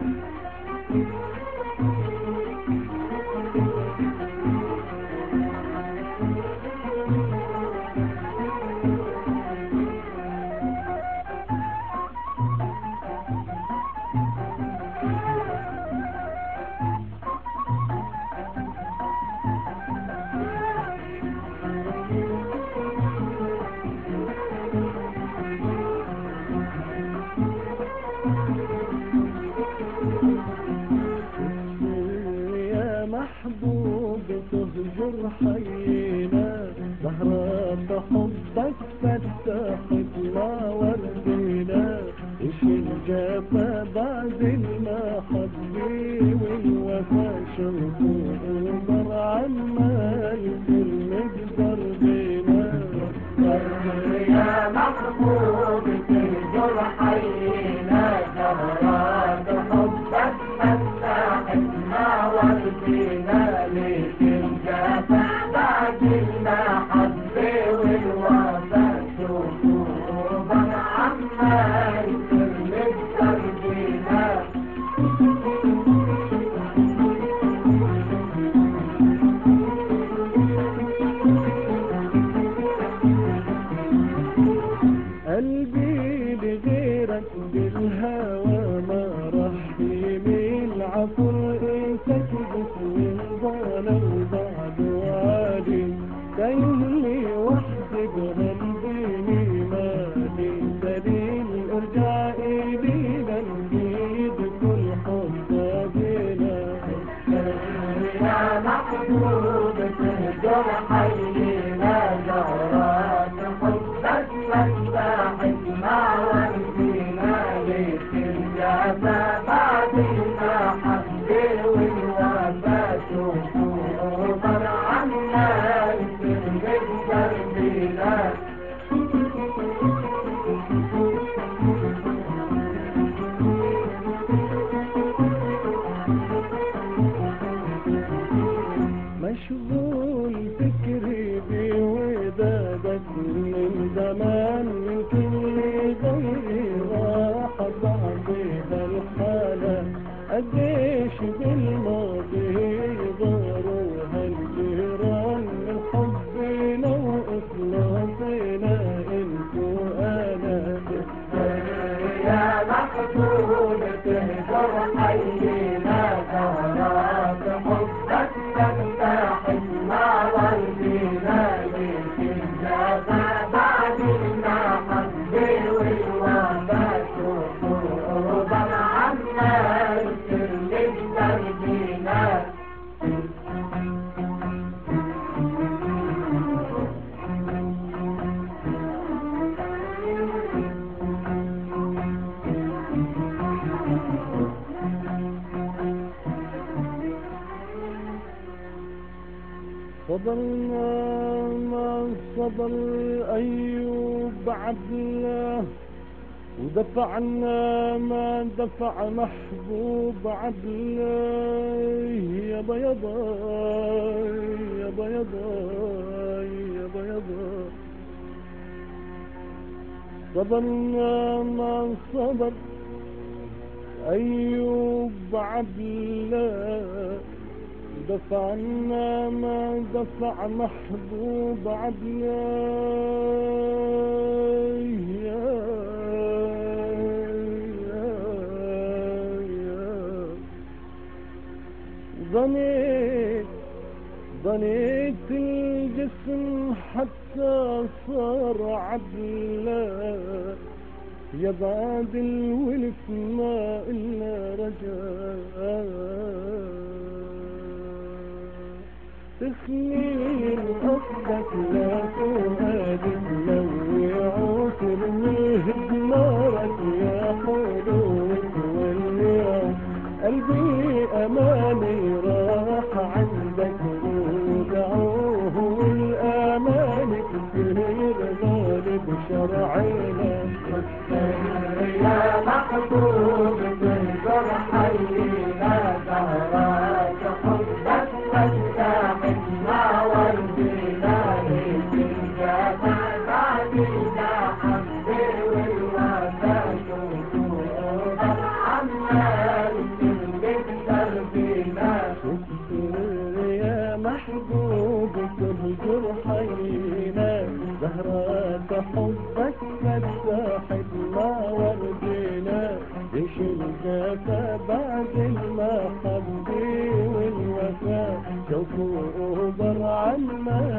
تهجر حينا زهرة حبك فتحت ما وردينا وش الجفا بعد المحبة والوفا شوقه ومر عمال المقدر بينا. يا محبوب تهجر حينا زهرة حبك فتحت ما وردينا بعد المحبة والوفا شوقه عمال المقدر بينا. قلبي بغيرك بالهوى ما راح يميل عفر تكبس من ظلم بعد وعدي تايهلي وحدي بغنبيني مالي دليل ارجع إلي لنجيد كل حب بينا. يا محبوب تهجر حينا زهرات حبك فتحت ما وردينا ليك الجفا بعد المحبة والوفا شوقه مر عمال المقدر بينا. مشغول فكري بودادك من زمان من كل غيري راح بعضها الحالة قديش بالماضي ضاروها الجيران من حبنا وإخلاصنا انت وأنا. يا محبوب تهجر حينا زهرات حبك فتحت ما وردينا ليك الجفا بعد المحبة والوفا شوقه عمال المقدر بينا. صبرنا ما صبر أيوب عبله ودفعنا ما دفع محبوب عبله. يا بيضا يا بيضا يا بيضا صبرنا ما صبر أيوب عبله دفعنا ما دفع محبوب عبله. ضنيت الجسم حتى صار عبله. يا بعد الولف ما إلا رجاء تخمين قصدك لا تهادي تلوي عوصر ملهد نارك يا حلوك واليوم قلبي أماني راح عندك ودعوه والأماني كثير غالب شرعنا. يا محبوب تهجر حينا زهرات حبك فتحت ما وردينا ليك الجفا بعد المحبة والوفا شوقه عمال حبك فتحتنا وردينا يشيل جافا بعد المحبة والوفاء شوفوا برع ما